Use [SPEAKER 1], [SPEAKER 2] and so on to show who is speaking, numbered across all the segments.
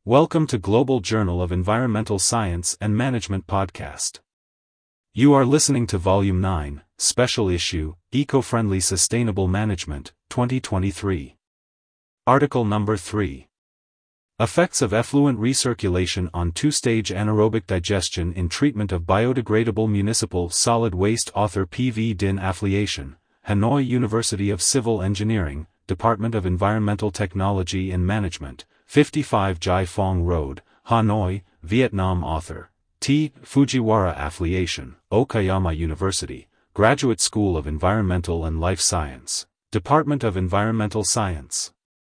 [SPEAKER 1] Welcome to Global Journal of Environmental Science and Management podcast. You are listening to Volume 9, Special Issue, Eco-Friendly Sustainable Management, 2023. Article Number 3. Effects of Effluent Recirculation on Two-Stage Anaerobic Digestion in Treatment of Biodegradable Municipal Solid Waste. Author P.V. Din. Affiliation, Hanoi University of Civil Engineering, Department of Environmental Technology and Management, 55 Jai Phong Road, Hanoi, Vietnam. Author T. Fujiwara. Affiliation, Okayama University, Graduate School of Environmental and Life Science, Department of Environmental Science.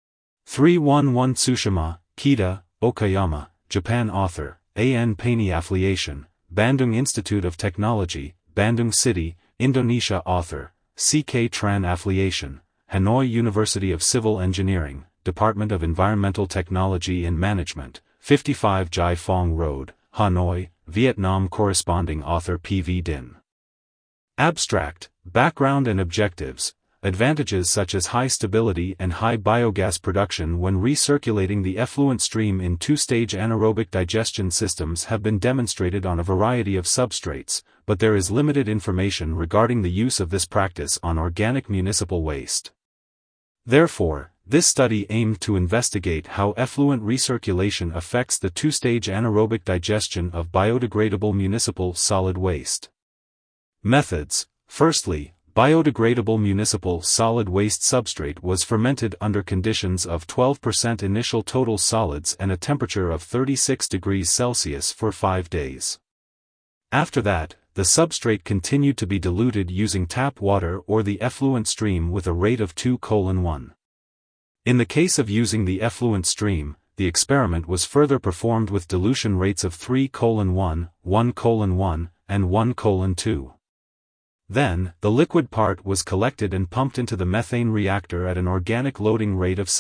[SPEAKER 1] 311 Tsushima, Kita, Okayama, Japan. Author A. N. Paine. Affiliation, Bandung Institute of Technology, Bandung City, Indonesia. Author C. K. Tran. Affiliation, Hanoi University of Civil Engineering, Department of Environmental Technology and Management, 55 Jai Phong Road, Hanoi, Vietnam. Corresponding author P.V. Din. Abstract, Background and Objectives. Advantages such as high stability and high biogas production when recirculating the effluent stream in two-stage anaerobic digestion systems have been demonstrated on a variety of substrates, but there is limited information regarding the use of this practice on organic municipal waste. Therefore, this study aimed to investigate how effluent recirculation affects the two-stage anaerobic digestion of biodegradable municipal solid waste. Methods. Firstly, biodegradable municipal solid waste substrate was fermented under conditions of 12% initial total solids and a temperature of 36 degrees Celsius for 5 days. After that, the substrate continued to be diluted using tap water or the effluent stream with a rate of 2:1. In the case of using the effluent stream, the experiment was further performed with dilution rates of 3:1, 1:1, and 1:2. Then, the liquid part was collected and pumped into the methane reactor at an organic loading rate of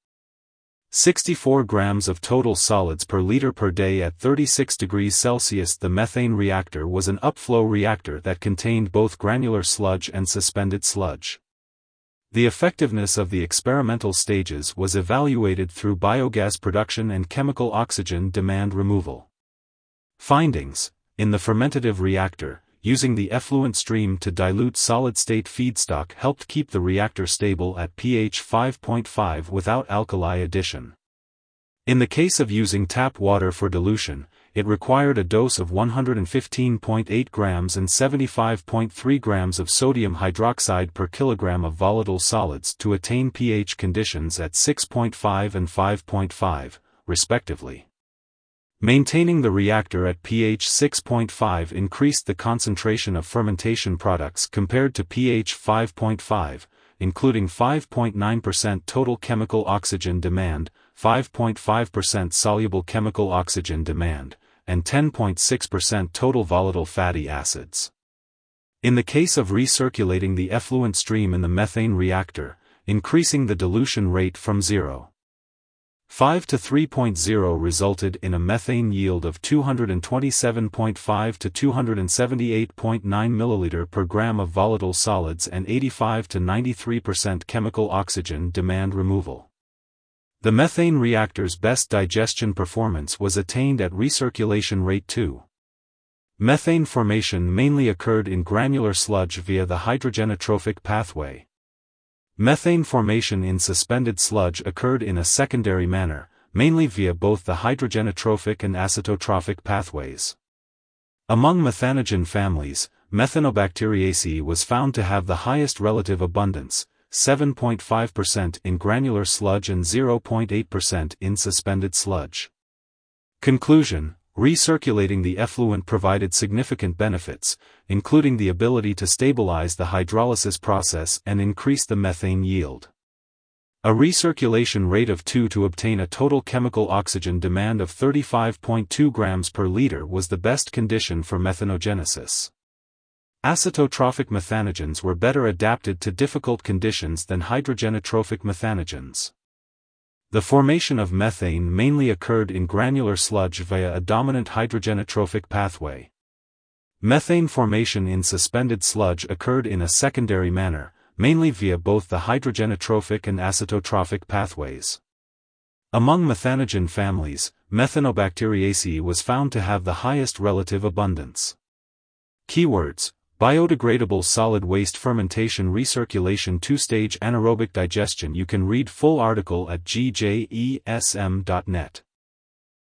[SPEAKER 1] 7.64 grams of total solids per liter per day at 36 degrees Celsius. The methane reactor was an upflow reactor that contained both granular sludge and suspended sludge. The effectiveness of the experimental stages was evaluated through biogas production and chemical oxygen demand removal. Findings. In the fermentative reactor, using the effluent stream to dilute solid-state feedstock helped keep the reactor stable at pH 5.5 without alkali addition. In the case of using tap water for dilution, it required a dose of 115.8 grams and 75.3 grams of sodium hydroxide per kilogram of volatile solids to attain pH conditions at 6.5 and 5.5, respectively. Maintaining the reactor at pH 6.5 increased the concentration of fermentation products compared to pH 5.5, including 5.9% total chemical oxygen demand, 5.5% soluble chemical oxygen demand, and 10.6% total volatile fatty acids. In the case of recirculating the effluent stream in the methane reactor, increasing the dilution rate from 0.5 to 3.0 resulted in a methane yield of 227.5 to 278.9 milliliter per gram of volatile solids and 85 to 93% chemical oxygen demand removal. The methane reactor's best digestion performance was attained at recirculation rate 2. Methane formation mainly occurred in granular sludge via the hydrogenotrophic pathway. Methane formation in suspended sludge occurred in a secondary manner, mainly via both the hydrogenotrophic and acetotrophic pathways. Among methanogen families, Methanobacteriaceae was found to have the highest relative abundance, 7.5% in granular sludge and 0.8% in suspended sludge. Conclusion. Recirculating the effluent provided significant benefits, including the ability to stabilize the hydrolysis process and increase the methane yield. A recirculation rate of 2 to obtain a total chemical oxygen demand of 35.2 grams per liter was the best condition for methanogenesis. Acetotrophic methanogens were better adapted to difficult conditions than hydrogenotrophic methanogens. The formation of methane mainly occurred in granular sludge via a dominant hydrogenotrophic pathway. Methane formation in suspended sludge occurred in a secondary manner, mainly via both the hydrogenotrophic and acetotrophic pathways. Among methanogen families, Methanobacteriaceae was found to have the highest relative abundance. Keywords: biodegradable solid waste fermentation recirculation two-stage anaerobic digestion. You can read full article at gjesm.net.